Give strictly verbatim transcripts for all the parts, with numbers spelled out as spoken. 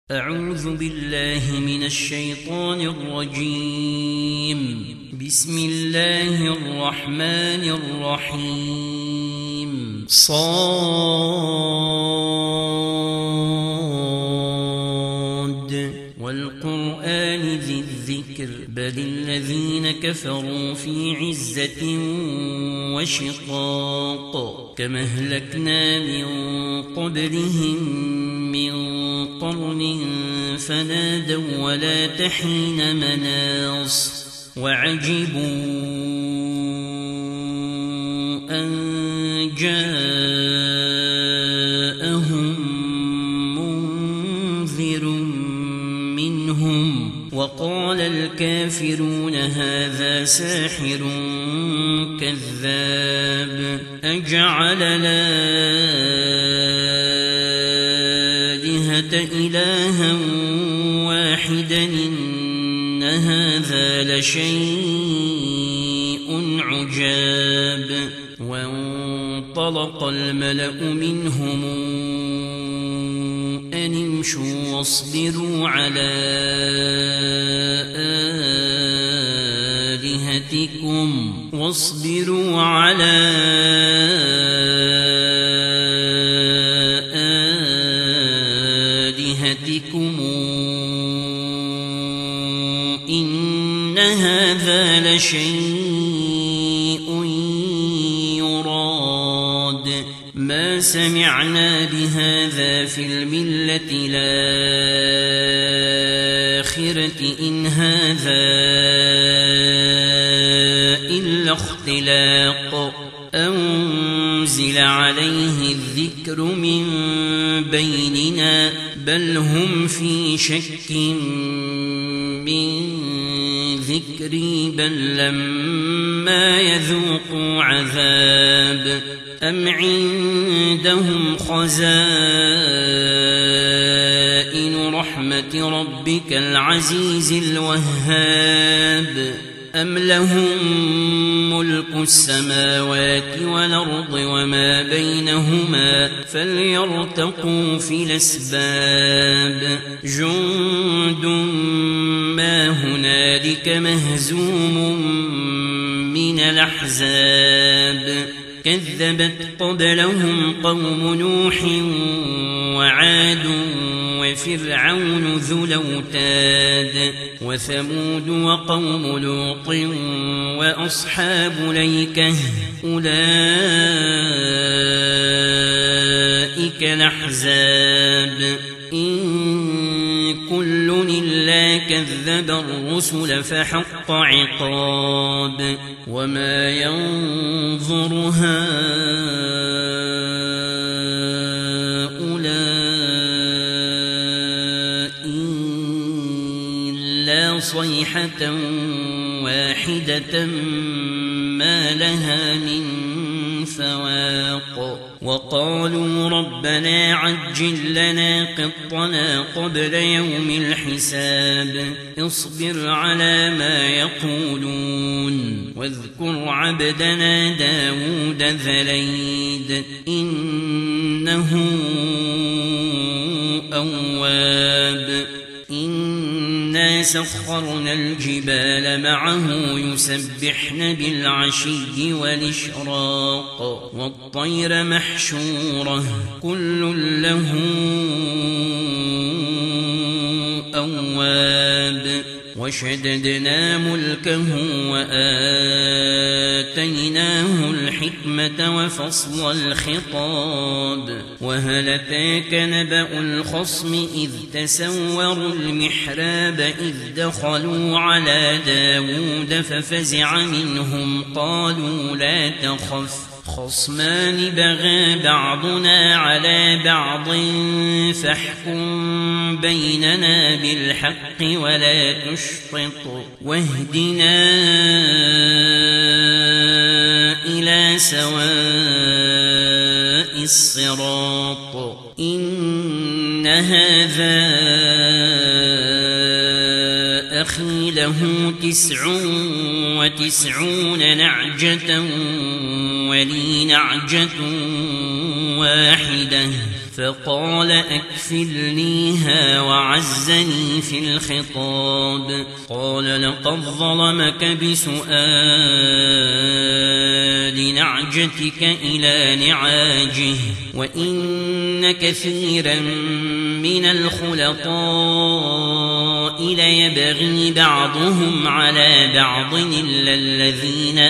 أعوذ بالله من الشيطان الرجيم. بسم الله الرحمن الرحيم. صاد والقرآن ذي الذكر بل الذين كفروا في عزة وشقاق كما أهلكنا من قبلهم من قرن فنادوا ولا تحين مناص وعجبوا أن جاءهم منذر منهم وقال الكافرون هذا ساحر كذاب أجعل الآلهة إلها واحدا إن هذا لشيء عجاب. وانطلق الملأ منهم أن امشوا واصبروا على آلهتكم واصبروا على آلهتكم إن هذا لشيء يراد ما سمعنا بهذا في الملة الآخرة إن هذا إلا اختلاق أنزل عليه الذكر من بيننا بل هم في شك من ذكري بل لما يذوقوا عذاب أم عندهم خزائن رحمة ربك العزيز الوهاب أم لهم ملك السماوات والأرض وما بينهما فليرتقوا في الأسباب جند ما هنالك مهزوم من الأحزاب كذبت قبلهم قوم نوح وعاد وفرعون ذو الأوتاد وثمود وقوم لوط وأصحاب الأيكة أولئك الأحزاب إن كل إلا كذب الرسل فحق عقاب وما ينظر هؤلاء إلا صيحة واحدة ما لها من فواق وقالوا ربنا عجل لنا قطنا قبل يوم الحساب اصبر على ما يقولون واذكر عبدنا داود ذا الأيد إنه أواب إنا سخرنا الجبال معه يسبحن بالعشي والإشراق والطير محشورة كل له أواب وشددنا ملكه وآتيناه الحكمة وفصل الخطاب وهل أتاك نبأ الخصم إذ تسوروا المحراب إذ دخلوا على داود ففزع منهم قالوا لا تخف خصمان بغى بعضنا على بعض فاحكم بيننا بالحق ولا تشطط واهدنا إلى سواء الصراط إن هذا أخي له تسع وتسعون نعجة ولي نعجة واحدة فقال أكفلنيها وعلى وعزني في الخطاب قال لقد ظلمك بسؤال نعجتك إلى نعاجه وإن كثيرا من الخلطاء ليبغي بعضهم على بعض إلا الذين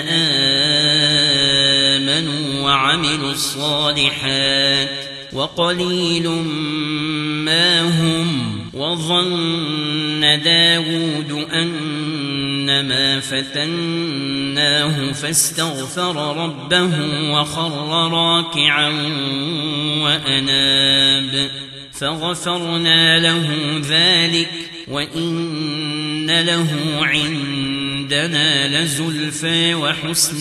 آمنوا وعملوا الصالحات وقليل ما هم وظن داود أنما فتناه فاستغفر ربه وخر راكعا وأناب فغفرنا له ذلك وإن له عندنا لزلفى وحسن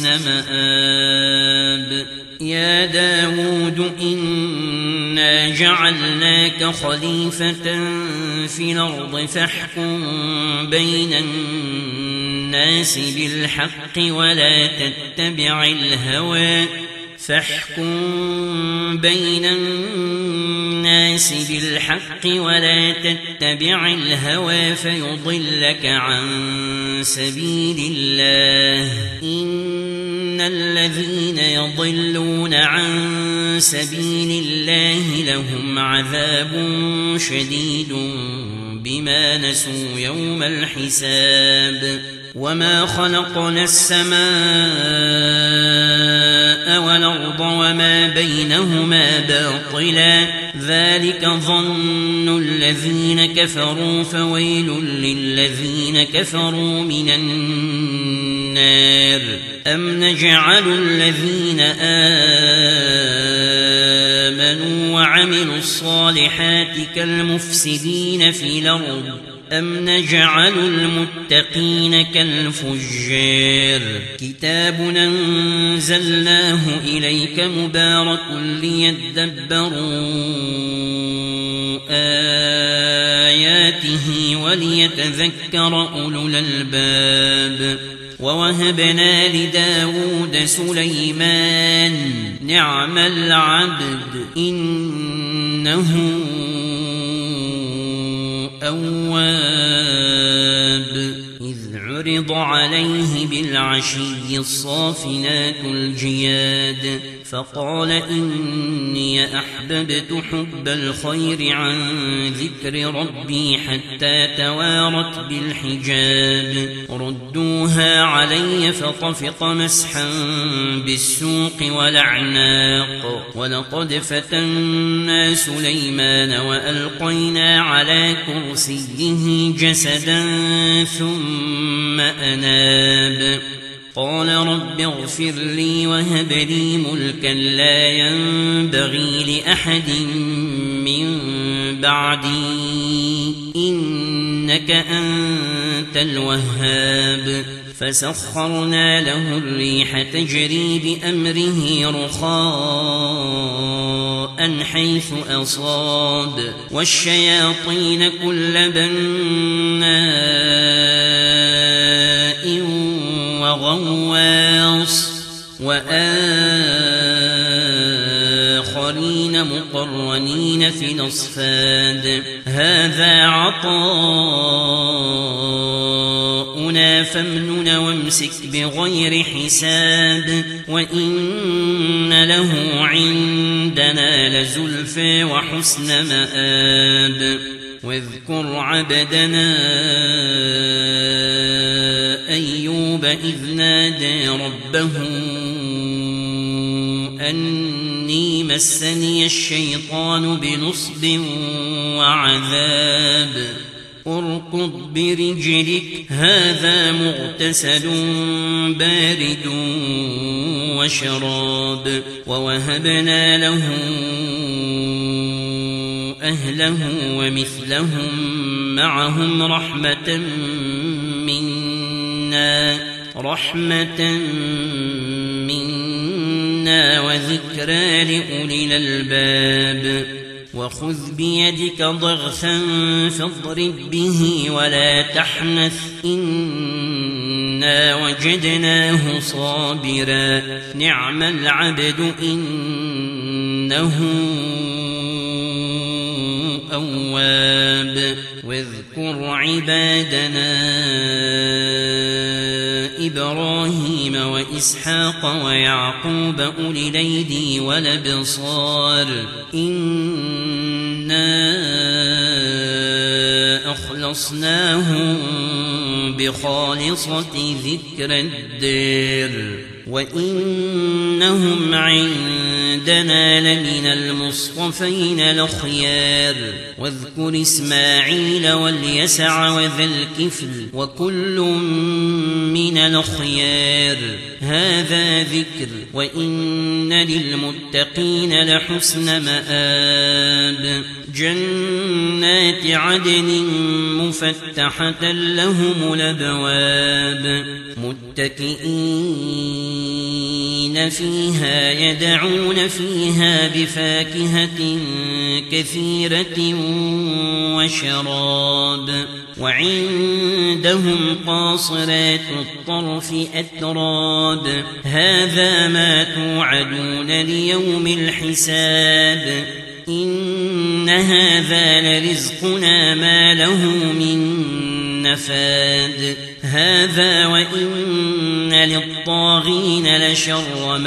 مآب يا داود إنا جعلناك خليفة في الأرض فاحكم بين الناس بالحق ولا تتبع الهوى فاحكم بين الناس بالحق ولا تتبع الهوى فيضلك عن سبيل الله إن الذين يضلون عن سبيل الله لهم عذاب شديد بما نسوا يوم الحساب وما خلقنا السماء والأرض وما بينهما باطلا ذلك ظن الذين كفروا فويل للذين كفروا من النار أم نجعل الذين آمنوا وعملوا الصالحات كالمفسدين في الأرض أم نجعل المتقين كالفجار كتاب أنزلناه إليك مبارك ليدبروا آياته وليتذكر أولو الألباب ووهبنا لداود سليمان نعم العبد إنه أواب إذ عرض عليه بالعشي الصافنات الجياد فقال إني أحببت حب الخير عن ذكر ربي حتى توارت بالحجاب ردوها علي فطفق مسحا بالسوق والأعناق ولقد فتنا سليمان وألقينا على كرسيه جسدا ثم أناب قال رب اغفر لي وهب لي ملكا لا ينبغي لأحد من بعدي إنك أنت الوهاب فسخرنا له الريح تجري بأمره رخاء حيث أصاب والشياطين كل بناء وغواص وآخرين مقرنين في الأصفاد هذا عطاؤنا فامنن وامسك بغير حساب وإن له عندنا لزلفى وحسن مآب واذكر عبدنا أيوب إذ نادى ربه أني مسني الشيطان بنصب وعذاب اركض برجلك هذا مغتسل بارد وشراب ووهبنا له أهله ومثلهم معهم رحمة منا رحمة منا وذكرى لأولي الألباب وخذ بيدك ضغثا فاضرب به ولا تحنث إنا وجدناه صابرا نعم العبد إنه أواب واذكر عبادنا إبراهيم وإسحاق ويعقوب أولي الأيدي والأبصار إنا أخلصناهم بخالصة ذكر الدار وإنهم عندنا لمن المصطفين الأخيار واذكر إسماعيل واليسع وذا الكفل وكل من الأخيار هذا ذكر وإن للمتقين لحسن مآب جنات عدن مفتحة لهم الأبواب متكئين فيها يدعون فيها بفاكهة كثيرة وشراب وعندهم قاصرات الطرف أتراب هذا ما توعدون ليوم الحساب إن هذا لرزقنا ما له من نفاد هذا وإن للطاغين لشر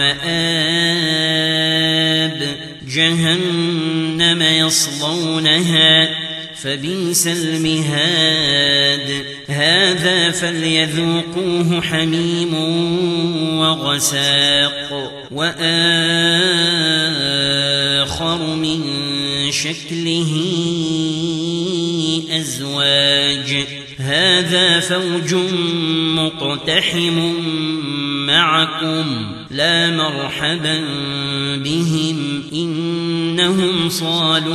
مآب جهنم يصلونها فبئس المهاد هذا فليذوقوه حميم وغساق وآخر من شكله أزواج هذا فوج مقتحم معكم لا مرحبا بهم إنهم صالوا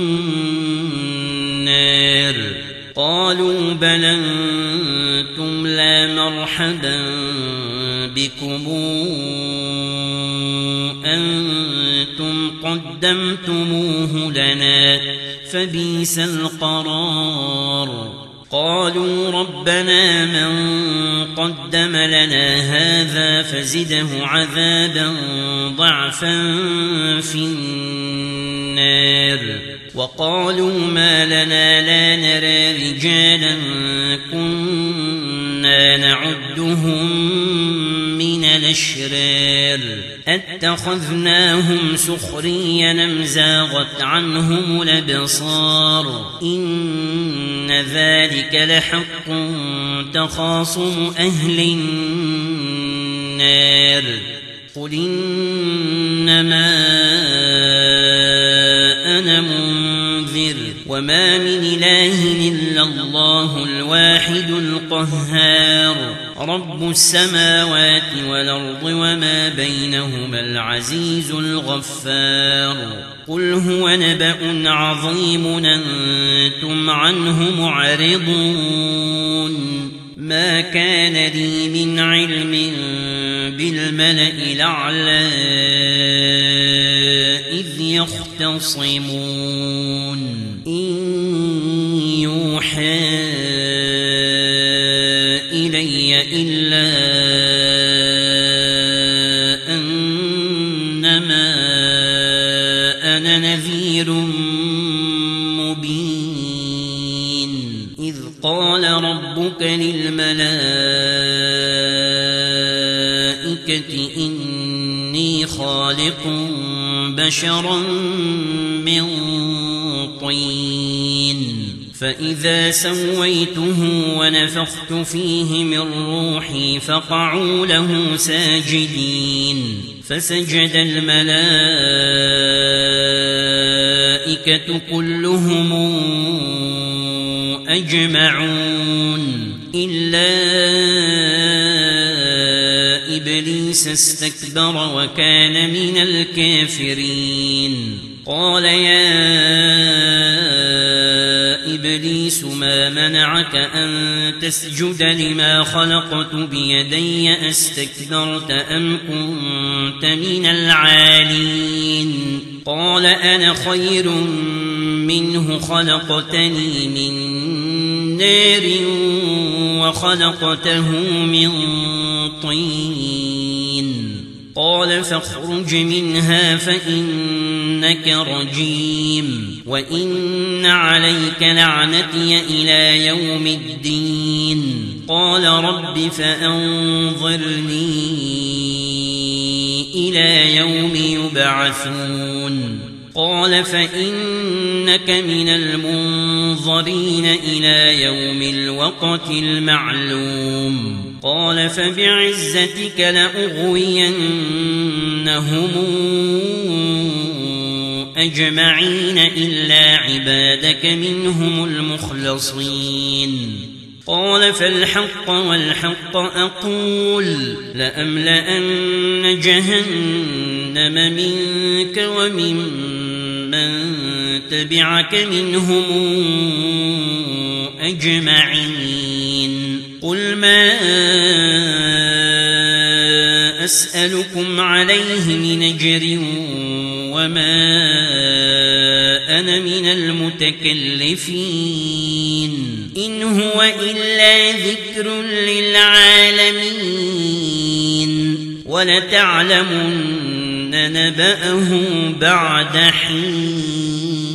النار قالوا بل أنتم لا مرحبا بكم أنتم قدمتموه لنا فبئس القرار قالوا ربنا من قدم لنا هذا فزده عذابا ضعفا في النار وقالوا ما لنا لا نرى رجالا كنا نعدهم من الأشرار اتخذناهم سخريا أم زاغت عنهم الأبصار إن ذلك لحق تخاصم أهل النار قل إنما أنا منذر وما من إله إلا الله الواحد القهار رب السماوات والأرض وما بينهما العزيز الغفار قل هو نبأ عظيم أنتم عنه معرضون ما كان لي من علم بالملأ الأعلى إذ يختصمون إن يوحى إلي إلا أنما أنا نذير مبين إذ قال ربك للملائكة إني خالق بشرا من طين فإذا سويته ونفخت فيه من روحي فقعوا له ساجدين فسجد الملائكة كلهم أجمعون إلا إبليس استكبر وكان من الكافرين قال يا إبليس ما منعك أن تسجد لما خلقت بيدي أستكبرت أم كنت من العالين قال أنا خير منه خلقتني من نار وخلقته من طين قال فاخرج منها فإنك رجيم وإن عليك لعنتي إلى يوم الدين قال رب فأنظرني إلى يوم يبعثون قال فإنك من المنظرين إلى يوم الوقت المعلوم قال فبعزتك لأغوينهم أجمعين إلا عبادك منهم المخلصين قال فالحق والحق أقول لأملأن جهنم منك ومن من تبعك منهم أجمعين قل ما أسألكم عليه من أجر وما أنا من المتكلفين إن هو إلا ذكر للعالمين ولتعلمن نبأه بعد حين.